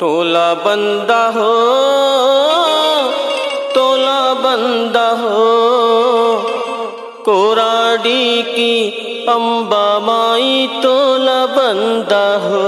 तोला बंदा हो, तोला बंदा हो, कोराडी की अम्बा माई तोला बंदा हो।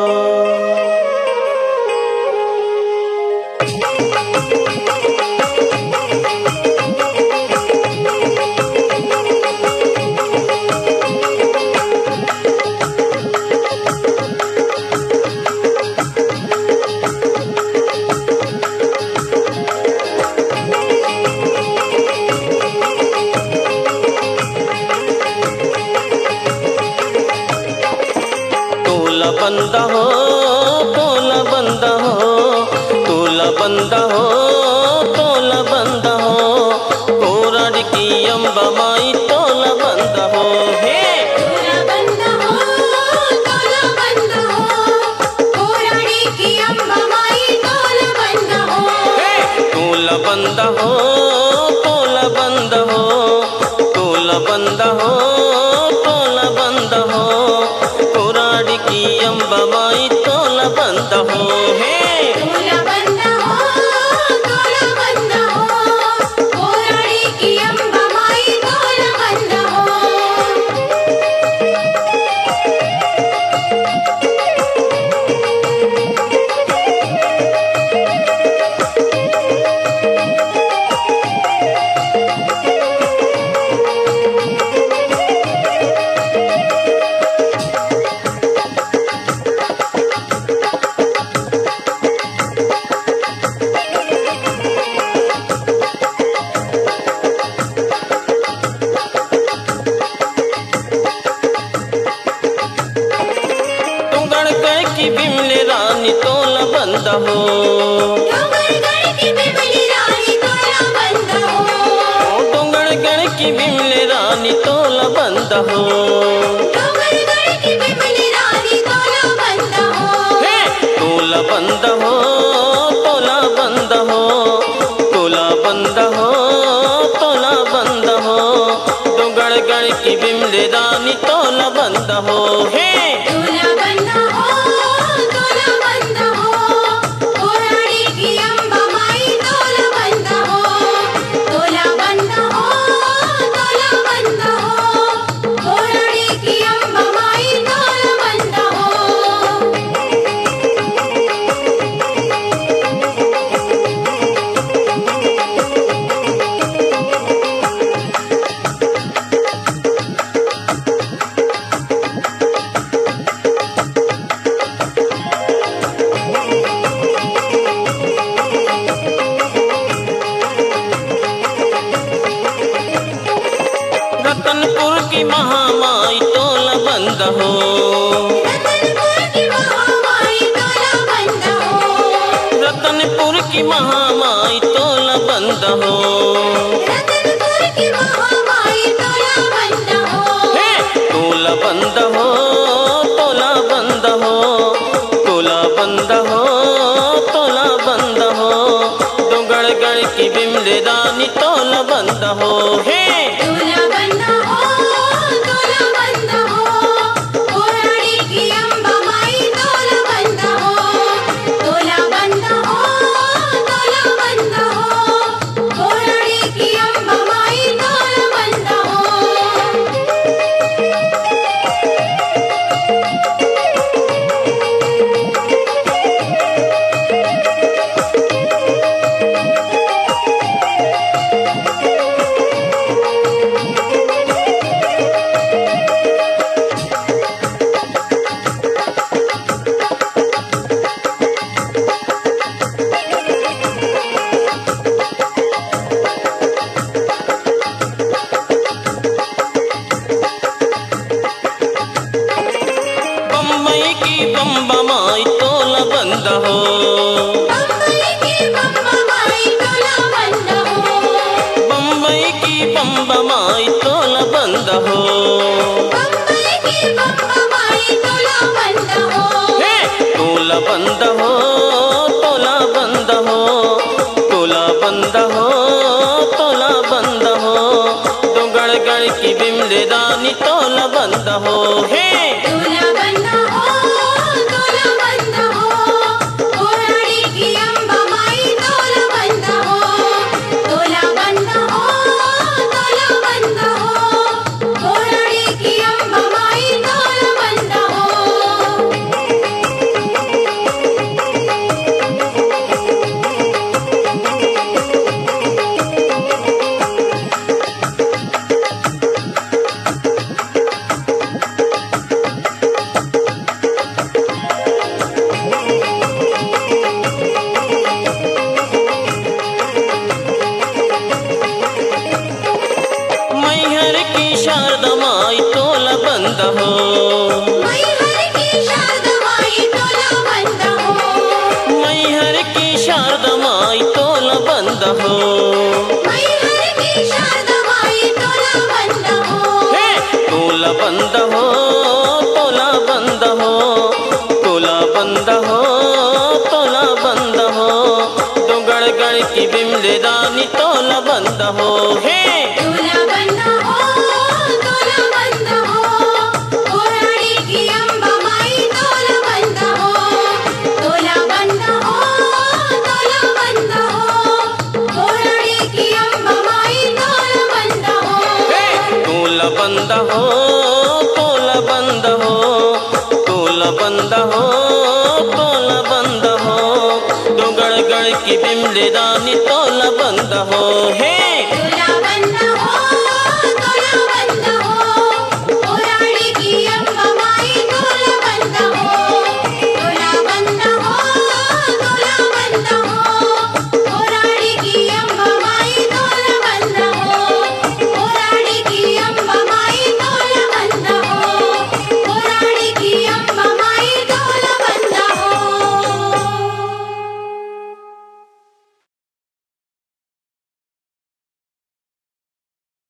तोला बंदा हो, तोला बंदा हो, तोला बंदा हो, तोला बंदा हो, कोराडी की अम्बा माई तोला बंदा हो। हे तोला बंदा हो, तोला बंदा हो, कोराडी की अम्बा माई तोला बंदा हो। तोला बंदा हो, तोला बंदा हो, तोला बंदा हो, तोला बंदा हो, कोराडी की अम्बा माई तोला बंदा हो। हे तोला बंदा हो, तोला बंदा हो, कोराडी की अम्बा माई तोला बंदा हो। की बिमले रानी तोला बंदा हो, डोंगरगढ़ की बिमली रानी तोला बंदा हो। डोंगरगढ़ की बिमले रानी तोला बंदा हो, डोंगरगढ़ की बिमली रानी तोला बंदा हो। तोला बंदा हो, तोला बंदा हो, तोला बंदा हो, तोला बंदा हो, डोंगरगढ़ की बिमले रानी तोला बंदा हो। हे तोला बंदा हो, तोला बंदा हो, कोराडी की अम्बा माई तोला बंदा हो। तोला बंदा हो, तोला बंदा हो, कोराडी की अम्बा माई तोला बंदा हो। रतनपुर की महामाई तोला बंदा हो, रतनपुर की महामाई तोला बंदा हो। रतनपुर की महामाई तोला बंदा हो। रतनपुर की महामाई तोला बंदा हो। तोला बंदा हो, तोला बंदा हो, तोला बंदा हो, तोला बंदा हो, डोंगरगढ़ की बिमले रानी तोला बंदा हो। हे तोला बंदा हो, तोला बंदा हो, कोराडी की अम्बा माई तोला बंदा हो। तोला बंदा हो, तोला बंदा हो, कोराडी की अम्बा माई तोला बंदा हो। बम्बई की बम्बा माई तोला बंदा हो, बम्बई की बम्बा माई तोला बंदा हो। बम्बई की बम्बा माई तोला बंदा हो। बम्बई की बम्बा माई तोला बंदा हो। तोला बंदा हो, तोला बंदा हो, तोला बंदा हो, तोला बंदा हो, डोंगरगढ़ की बिमले रानी तोला बंदा हो। हे तोला बंदा हो, तोला बंदा हो, कोराडी तोला बंद हो हे तोला बंद हो तोला बंद हो कोराडी की अंबा माई तोला बंद हो तोला बंद हो तोला बंद हो कोराडी की अंबा माई तोला बंद हो तोला बंद हो तोला बंद हो तोला बंद हो तोला बंद हो तो गड़ गड़ की बिमले रानी तोला बंद हो